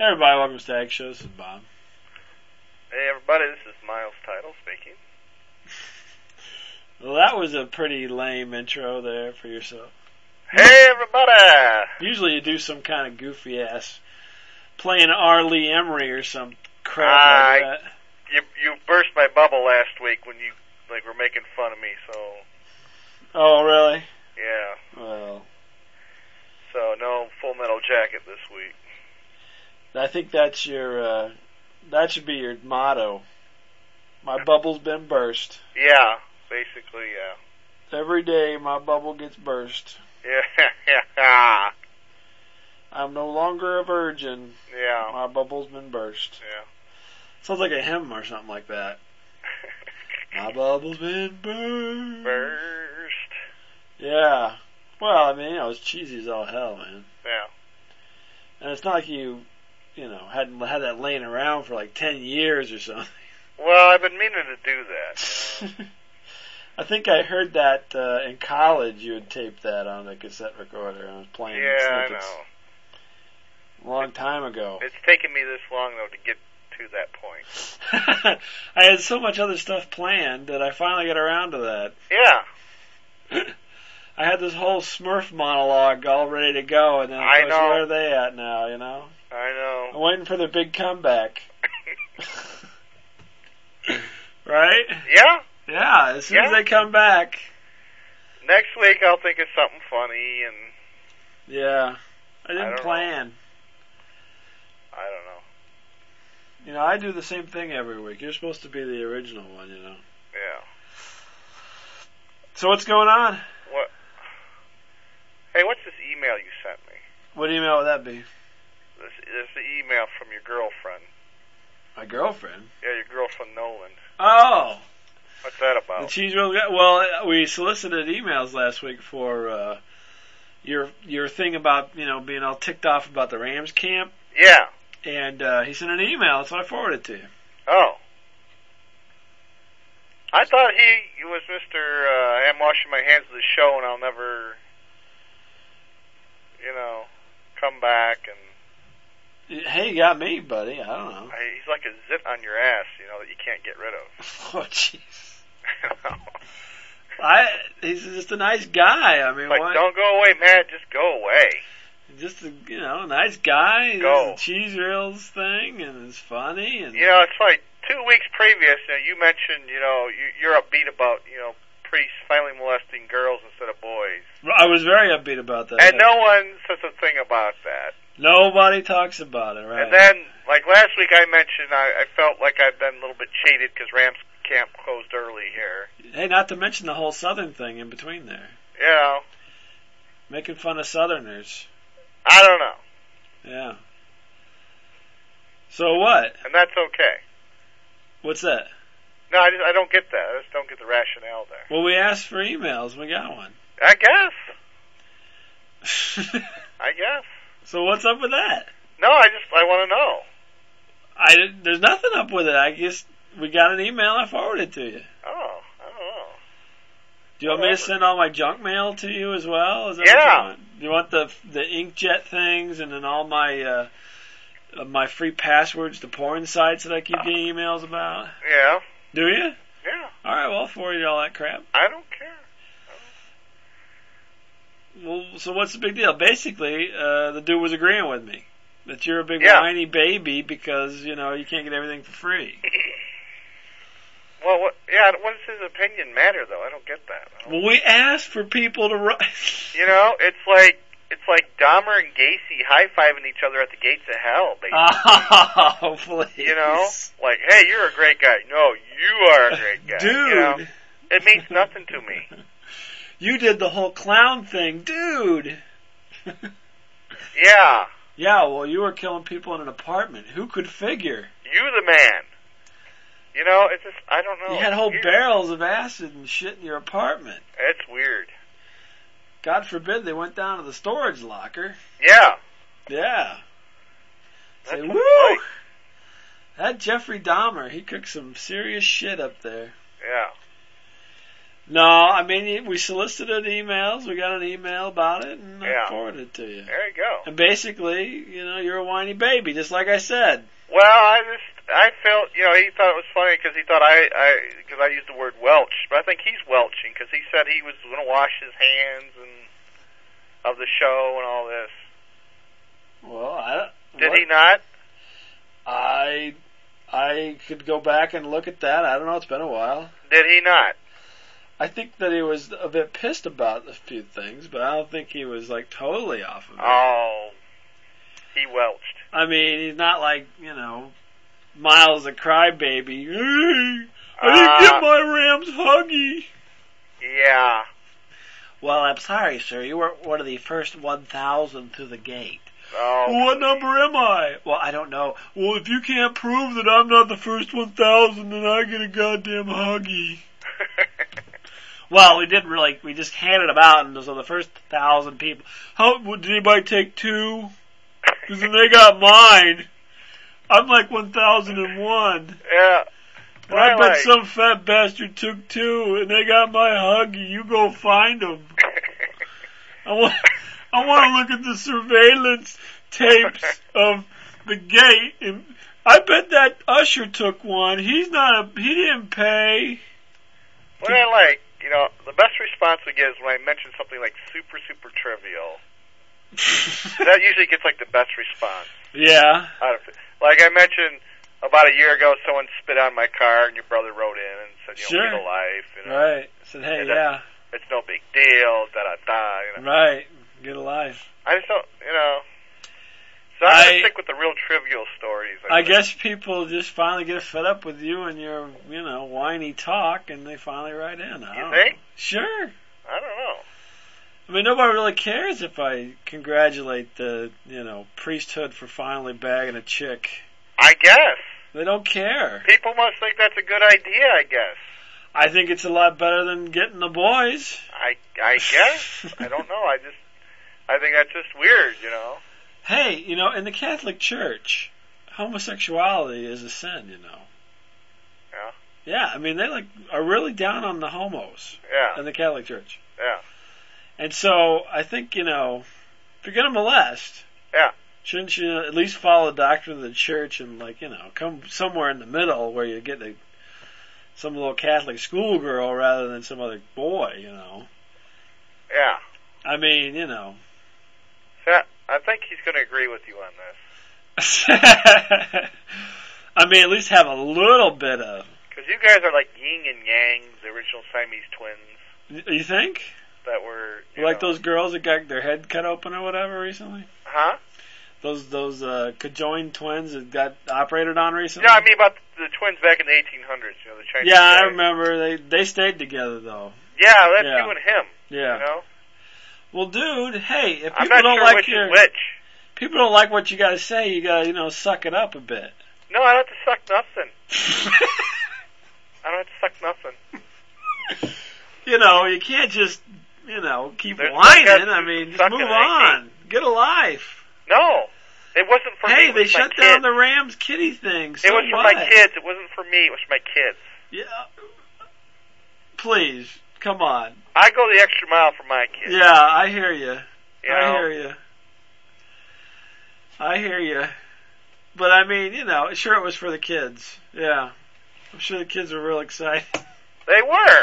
everybody, welcome to Stag Show. This is Bob. Hey everybody, this is Miles Title speaking. Well, that was a pretty lame intro there for yourself. Hey everybody! Usually you do some kind of goofy ass playing R. Lee Emery or some crap like that. You burst my bubble last week when you were making fun of me, so... Oh, really? Yeah. Well... So, no Full Metal Jacket this week. I think that's your, that should be your motto. My bubble's been burst. Yeah, basically, yeah. Every day my bubble gets burst. Yeah. I'm no longer a virgin. Yeah. My bubble's been burst. Yeah. Sounds like a hymn or something like that. My bubble's been burst. Burst. Yeah. Well, I mean, it's cheesy as all hell, man. Yeah. And it's not like you hadn't had that laying around for like 10 years or something. Well, I've been meaning to do that. I think I heard that in college you had taped that on a cassette recorder and I was playing snippets. I know. A long time ago. It's taken me this long, though, to get to that point. I had so much other stuff planned that I finally got around to that. Yeah. I had this whole Smurf monologue all ready to go, and then, of course, where are they at now, I know. I'm waiting for their big comeback. Right? Yeah? Yeah, as soon as they come back. Next week I'll think of something funny and... Yeah. I didn't plan. I don't know. I do the same thing every week. You're supposed to be the original one, Yeah. So what's going on? What? Hey, what's this email you sent me? What email would that be? This is the email from your girlfriend. My girlfriend? Yeah, your girlfriend Nolan. Oh! What's that about? The cheese roll guy? Well, we solicited emails last week for your thing about, being all ticked off about the Rams camp. Yeah. And he sent an email, so I forwarded it to you. Oh. I thought he was Mr. I'm washing my hands of the show and I'll never, come back and... Hey, you got me, buddy. I don't know. He's like a zit on your ass, that you can't get rid of. Oh, jeez. He's just a nice guy. I mean, like, don't go away, Matt. Just go away. Just a nice guy. He Go. does the cheese reels thing, and it's funny. And it's like 2 weeks previous. You mentioned, you're upbeat about, priests finally molesting girls instead of boys. I was very upbeat about that. And no one says a thing about that. Nobody talks about it, right? And then, like last week, I mentioned I felt like I'd been a little bit cheated because Rams camp closed early here. Hey, not to mention the whole Southern thing in between there. Making fun of Southerners. I don't know. Yeah. So what? And that's okay. What's that? No, I don't get that. I just don't get the rationale there. Well, we asked for emails. We got one. I guess. I guess. So what's up with that? No, I want to know. There's nothing up with it. I guess we got an email. I forwarded it to you. Oh, I don't know. Do you want me to send all my junk mail to you as well? Is that Yeah. what you want? Do you want the inkjet things and then all my my free passwords to porn sites that I keep getting emails about? Yeah. Do you? Yeah. All right, well, I'll forward you all that crap. I don't care. Well, so what's the big deal? Basically, the dude was agreeing with me that you're a big whiny baby because, you can't get everything for free. Well, what does his opinion matter, though? I don't get that. Well, we asked for people to write. It's like Dahmer and Gacy high-fiving each other at the gates of hell, basically. Oh, please. Like, hey, you're a great guy. No, you are a great guy. Dude. It means nothing to me. You did the whole clown thing, dude. Yeah. Yeah, well, you were killing people in an apartment. Who could figure? You the man. It's just, I don't know. You had whole barrels of acid and shit in your apartment. It's weird. God forbid they went down to the storage locker. Yeah. Yeah. That's Say, what woo! it's like. That Jeffrey Dahmer, he cooked some serious shit up there. Yeah. No, I mean, we solicited emails. We got an email about it, and I forwarded it to you. There you go. And basically, you're a whiny baby, just like I said. Well, I felt, he thought it was funny because he thought because I used the word welch, but I think he's welching because he said he was going to wash his hands and of the show and all this. Well, Did he not? I could go back and look at that. I don't know. It's been a while. Did he not? I think that he was a bit pissed about a few things, but I don't think he was like totally off of it. Oh, he welched. I mean, he's not like, Miles the crybaby. Hey, I didn't get my Rams huggy. Yeah. Well, I'm sorry, sir. You weren't one of the first 1,000 through the gate. Oh. Well, what number am I? Well, I don't know. Well, if you can't prove that I'm not the first 1,000, then I get a goddamn huggy. Well, we didn't really. We just handed them out, and so the first 1,000 people. Did anybody take 2? Because then they got mine. I'm like 1,001. Yeah. And I bet some fat bastard took 2, and they got my huggy. You go find them. I want to look at the surveillance tapes of the gate. And I bet that usher took one. He didn't pay. What I like, the best response we get is when I mention something like super, super trivial. That usually gets like the best response. Yeah. Like I mentioned about a year ago, someone spit on my car, and your brother wrote in and said, sure. Get a life. Right. Said, hey, yeah. It's no big deal, da-da-da. Right. Get a life. I just don't, So I'm going to stick with the real trivial stories. I guess people just finally get fed up with you and your, whiny talk, and they finally write in. You think? Sure. I don't know. I mean, nobody really cares if I congratulate the, priesthood for finally bagging a chick. I guess. They don't care. People must think that's a good idea, I guess. I think it's a lot better than getting the boys. I guess. I don't know. I think that's just weird, Hey, in the Catholic Church, homosexuality is a sin, Yeah. Yeah, I mean, they are really down on the homos. Yeah. In the Catholic Church. Yeah. And so, I think, if you're going to molest. Yeah. Shouldn't you at least follow the doctrine of the church and, come somewhere in the middle where you get some little Catholic schoolgirl rather than some other boy, Yeah. I mean, So I think he's going to agree with you on this. I mean, at least have a little bit of... Because you guys are like yin and yang, the original Siamese twins. You think? That were... Like those girls that got their head cut open or whatever recently? Huh? Those conjoined twins that got operated on recently? Yeah, I mean about the twins back in the 1800s, the Chinese Yeah, guys. I remember. They stayed together, though. Yeah, that's you and him. Yeah. Well, dude, hey, if I'm people not don't sure like which is which. People don't like what you got to say, you got to, suck it up a bit. No, I don't have to suck nothing. I don't have to suck nothing. You can't just, keep whining. I mean, just move on. Get a life. No, it wasn't for me. Hey, they shut down the Rams kitty thing. So it was for my kids. It wasn't for me. It was for my kids. Yeah. Please, come on. I go the extra mile for my kids. Yeah, I hear you. I hear you. But I mean, sure it was for the kids. Yeah. I'm sure the kids were real excited. They were.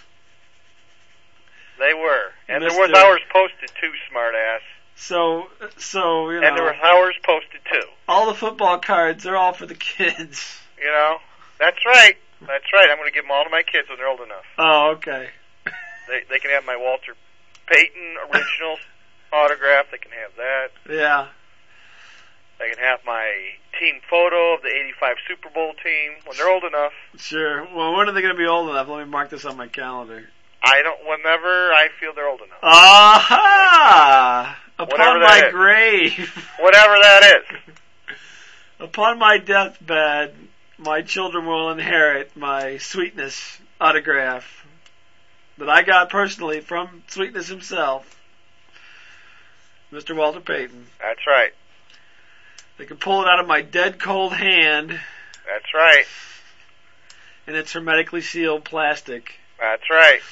And there was hours posted too, smart ass. So, And there were hours posted too. All the football cards, they're all for the kids. That's right. I'm going to give them all to my kids when they're old enough. Oh, okay. They can have my Walter Payton original autograph. They can have that. Yeah. They can have my team photo of the 85 Super Bowl team when they're old enough. Sure. Well, when are they going to be old enough? Let me mark this on my calendar. Whenever I feel they're old enough. Aha! Upon my grave. Whatever that is. Upon my deathbed, my children will inherit my Sweetness autograph that I got personally from Sweetness himself, Mr. Walter Payton. That's right. They can pull it out of my dead cold hand. That's right. And it's hermetically sealed plastic. That's right.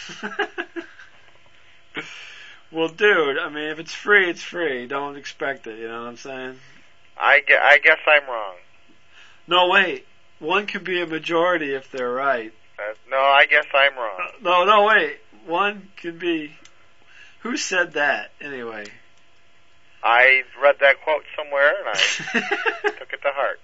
Well, dude, I mean, if it's free, it's free. Don't expect it, you know what I'm saying? I guess I'm wrong. No, wait. One could be a majority if they're right. No, I guess I'm wrong. No, wait. One could be... Who said that, anyway? I read that quote somewhere, and I took it to heart.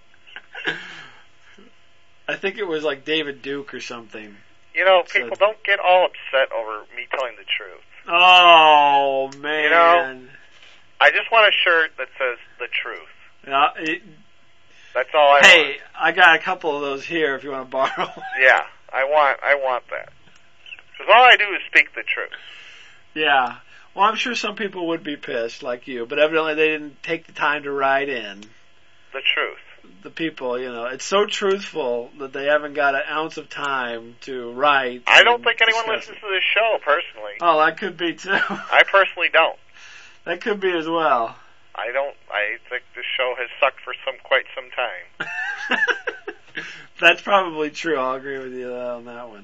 I think it was like David Duke or something. You know, people don't get all upset over me telling the truth. Oh, man. You know, I just want a shirt that says the truth. That's all I want. Hey, I got a couple of those here if you want to borrow. Yeah, I want that. Because all I do is speak the truth. Yeah. Well, I'm sure some people would be pissed, like you, but evidently they didn't take the time to write in. The truth. The people, you know, it's so truthful that they haven't got an ounce of time to write. I don't think anyone listens to this show, personally. Oh, that could be too. I personally don't. That could be as well. I don't. I think this show has sucked for quite some time. That's probably true. I'll agree with you on that one.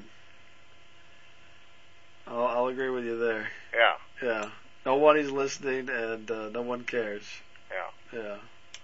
I'll agree with you there. Yeah. Yeah. Nobody's listening and no one cares. Yeah. Yeah.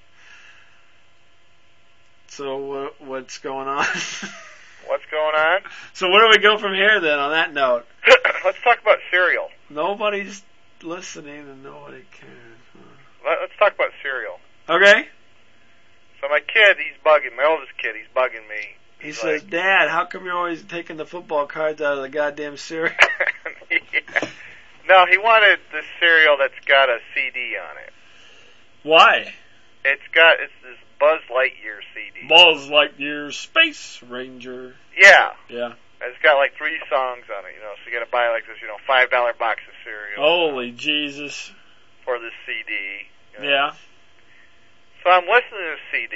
So what's going on? What's going on? So where do we go from here then on that note? Let's talk about cereal. Nobody's listening and nobody cares. Let's talk about cereal. Okay. So my kid, my oldest kid, he's bugging me. He says, Dad, how come you're always taking the football cards out of the goddamn cereal? Yeah. No, he wanted this cereal that's got a CD on it. Why? It's this Buzz Lightyear CD. Buzz Lightyear Space Ranger. Yeah. Yeah. It's got like 3 songs on it, you know, so you gotta buy like this, $5 box of cereal. Holy Jesus. For this CD. You know? Yeah. So I'm listening to this CD.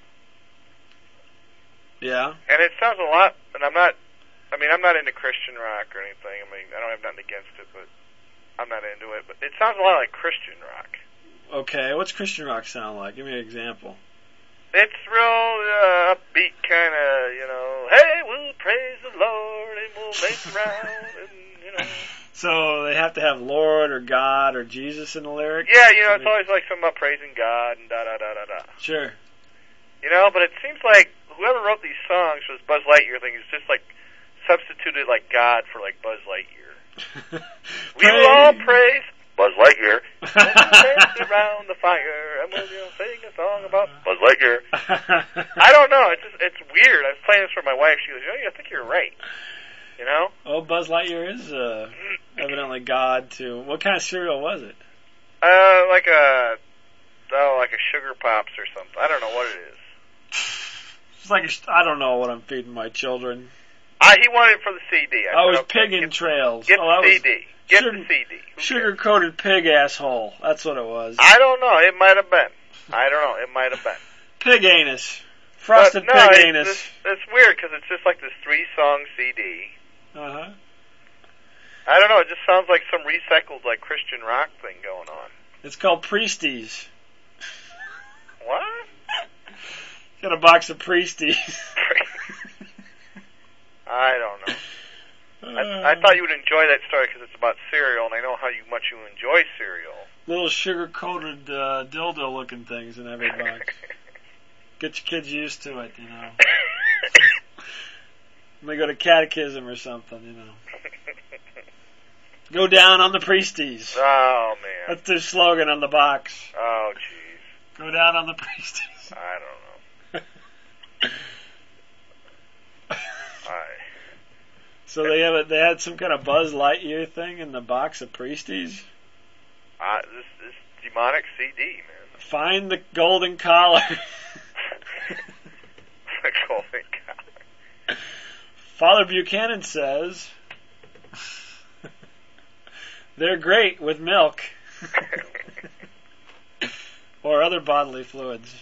Yeah. And it sounds a lot, and I'm not into Christian rock or anything. I mean, I don't have nothing against it, but I'm not into it. But it sounds a lot like Christian rock. Okay, what's Christian rock sound like? Give me an example. It's real upbeat kind of, hey, we'll praise the Lord and we'll make it round, and, So they have to have Lord or God or Jesus in the lyrics? Yeah, it's always like something about praising God and da-da-da-da-da. Sure. But it seems like whoever wrote these songs for this Buzz Lightyear thing is just like substituted like God for like Buzz Lightyear. We will all praise Buzz Lightyear. Dance around the fire, and we'll sing a song about Buzz Lightyear. I don't know. It's weird. I was playing this for my wife. She goes, I think you're right. Oh, Buzz Lightyear is evidently God too. What kind of cereal was it? Like a Sugar Pops or something. I don't know what it is. It's like I don't know what I'm feeding my children. He wanted it for the CD. I was Piggin' Trails. Get the CD. Get the CD. Sugar-coated pig asshole. That's what it was. I don't know. It might have been. I don't know. It might have been. Pig anus. Frosted pig anus. It's weird because it's just like this 3-song CD. Uh-huh. I don't know. It just sounds like some recycled like Christian rock thing going on. It's called Priesties. What? Got a box of Priesties. I don't know. I thought you would enjoy that story because it's about cereal, and I know how much you enjoy cereal. Little sugar-coated dildo-looking things in every box. Get your kids used to it, When they go to catechism or something, Go down on the Priesties. Oh, man. That's their slogan on the box. Oh, jeez. Go down on the Priesties. I don't know. So they had some kind of Buzz Lightyear thing in the box of Priesties? This demonic CD, man. Find the golden collar. The golden collar. Father Buchanan says they're great with milk or other bodily fluids.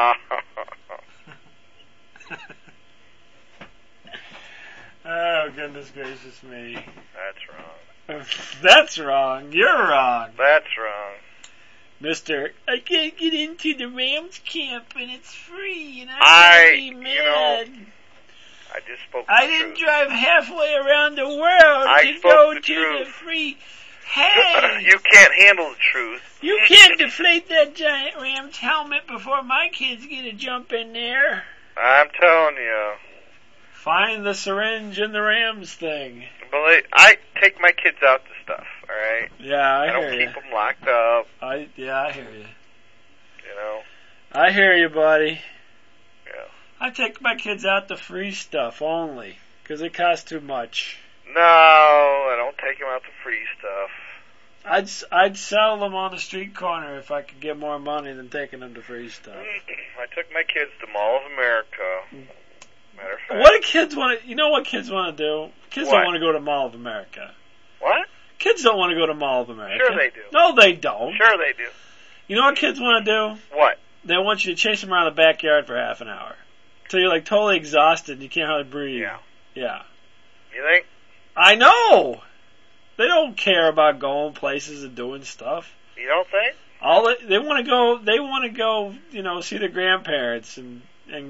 Oh, goodness gracious me. That's wrong. That's wrong. You're wrong. That's wrong. Mr. I can't get into the Rams camp and it's free and I'm gonna be mad. I just spoke I the didn't truth. drive halfway around the world I to spoke go the to truth. the free. Hey, You can't handle the truth. you can't deflate that giant Rams helmet before my kids get a jump in there. I'm telling you. Find the syringe in the Rams thing. I take my kids out to stuff, alright? Yeah, I I don't hear you. keep them locked up, I hear you. you know? I hear you, buddy. Yeah. I take my kids out to free stuff only, 'cause it costs too much. No, I don't take them out to free stuff. I'd sell them on the street corner if I could get more money than taking them to free stuff. I took my kids to Mall of America. Matter of fact. What do kids want to? You know what kids want to do? Kids What? don't want to go to Mall of America. What? Kids don't want to go to Mall of America. Sure they do. No, they don't. Sure they do. You know what kids want to do? What? They want you to chase them around the backyard for half an hour, till you're like totally exhausted and you can't hardly breathe. Yeah. Yeah. You think? I know. They don't care about going places and doing stuff. You don't think? They want to go. They want to go. You know, see their grandparents and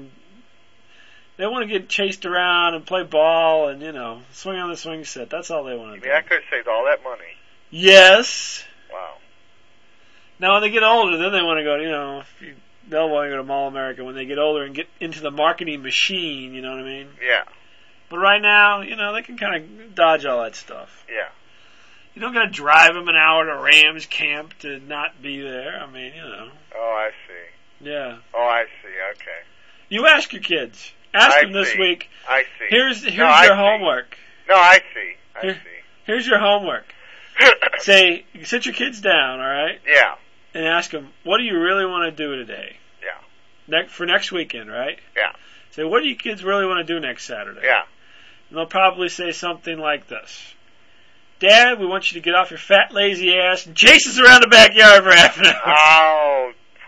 they want to get chased around and play ball and swing on the swing set. That's all they want to do. I could have saved all that money. Yes. Wow. Now when they get older, then they want to go. They'll want to go to Mall of America when they get older and get into the marketing machine. You know what I mean? Yeah. But right now, they can kind of dodge all that stuff. Yeah. You don't got to drive them an hour to Rams camp to not be there. I mean, Oh, I see. Yeah. Oh, I see. Okay. You ask your kids. Ask them this see. week. I see. Here's I your see. homework. No, I see. I Here- see. Here's your homework. Say, sit your kids down, all right, Yeah. and ask them, what do you really want to do today? Yeah. For next weekend, right? Yeah. Say, what do you kids really want to do next Saturday? Yeah. And they'll probably say something like this. Dad, we want you to get off your fat, lazy ass and chase us around the backyard for half an hour. Oh,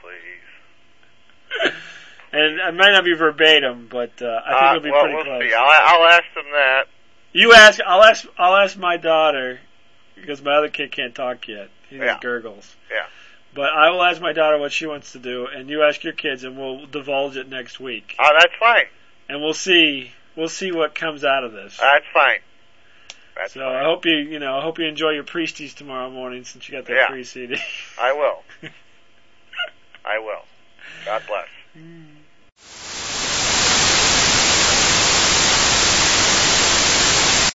please. And it might not be verbatim, but I think it'll be pretty we'll close. See. I'll ask them that. You ask. I'll ask my daughter because my other kid can't talk yet. He just gurgles. Yeah. But I will ask my daughter what she wants to do, and you ask your kids, and we'll divulge it next week. Oh, that's fine. And we'll see what comes out of this. That's fine. So I hope you enjoy your Priesties tomorrow morning since you got that free CD. I will. I will. God bless.